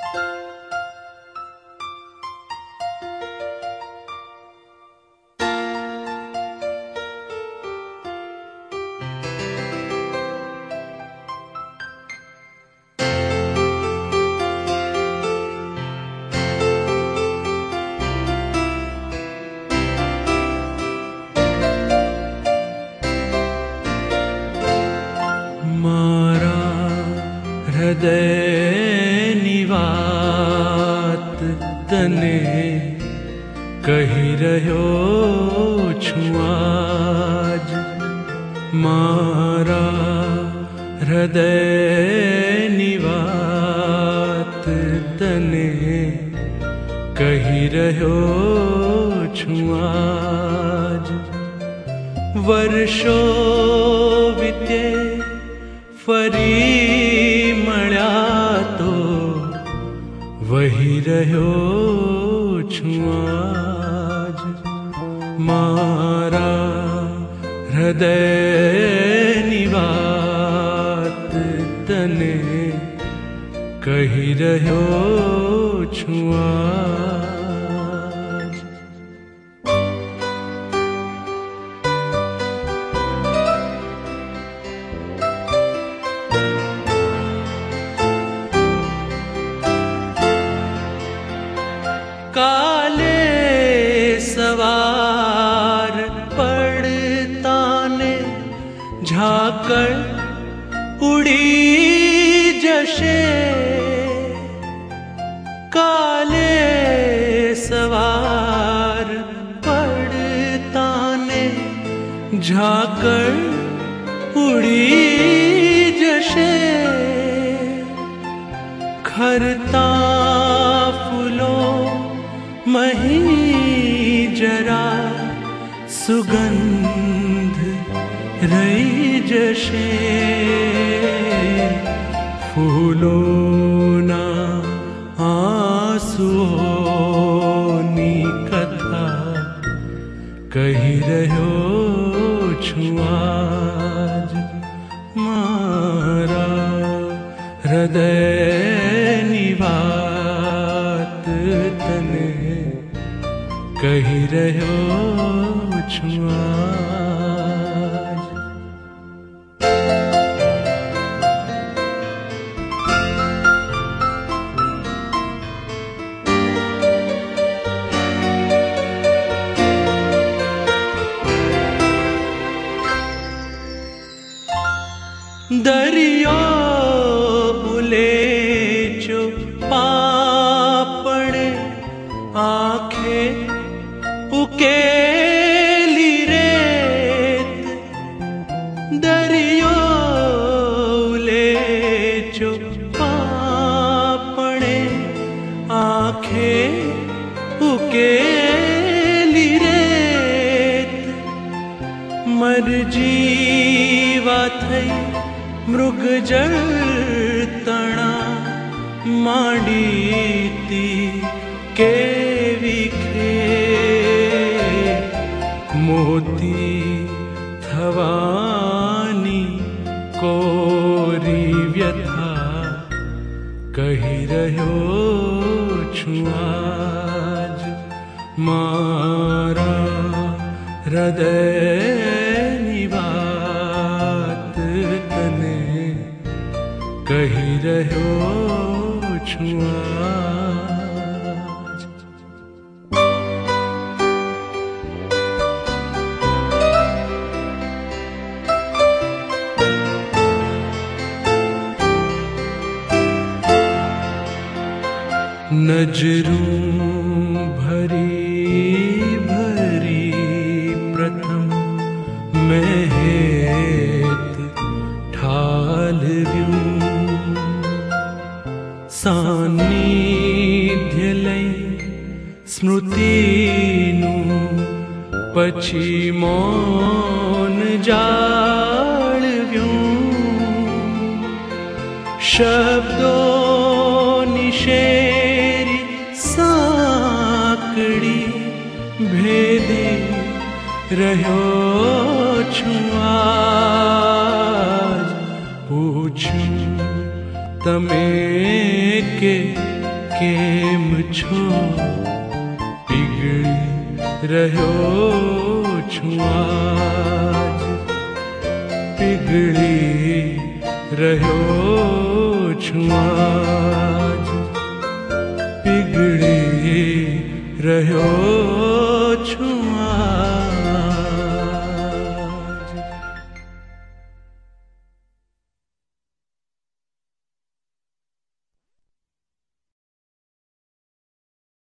હૃદયની વાત તને કહી રહ્યો છું આજ, મારા હૃદયની વાત તને કહી રહ્યો છું આજ. વર્ષો વીતે ફરી મળ્યા તો વહી રહ્યો છું આજ, મારા હૃદયની વાત તને કહી રહ્યો છું આજ. કાલે સવાર પડતાને ઝાકળ ઉડી જશે, કાલે સવાર પડતાને ઝાકળ ઉડી જશે. ખરતા ફૂલો મહી જરા સુગંધ રહી જશે. ફૂલોના આંસુઓની કથા કહી રહ્યો છું આજ, મારા હૃદયની વાત તને કહી રહ્યો છું આજ. દરિયો ઉલેચો પાપણે આંખે ઉકેલી રેત, દરિયો ઉલેચો પાપણે આંખે ઉકેલી રેત. મરજીવા થઈ મૃગજળ તણા માંડીતી કેવી ખેત, મોતી થવાની કોરી વ્યથા કહી રહ્યો છું આજ, મારા હૃદયની વાત તને કહી રહ્યો છું આજ. નજરું ભરી ભરી પ્રથમ મહેત ઠાલવ્યું, સાનિધ્ય લઈ સ્મૃતિનું પછી મૌન જાળવ્યું. શબ્દોની શેરી સાંકડી ભેદી રહ્યો છું આજ, પૂછું તમે કે केम छो पिघड़ी रहो छुआज पिघड़ी रहो छुआज पिघड़ी रहो छुआज।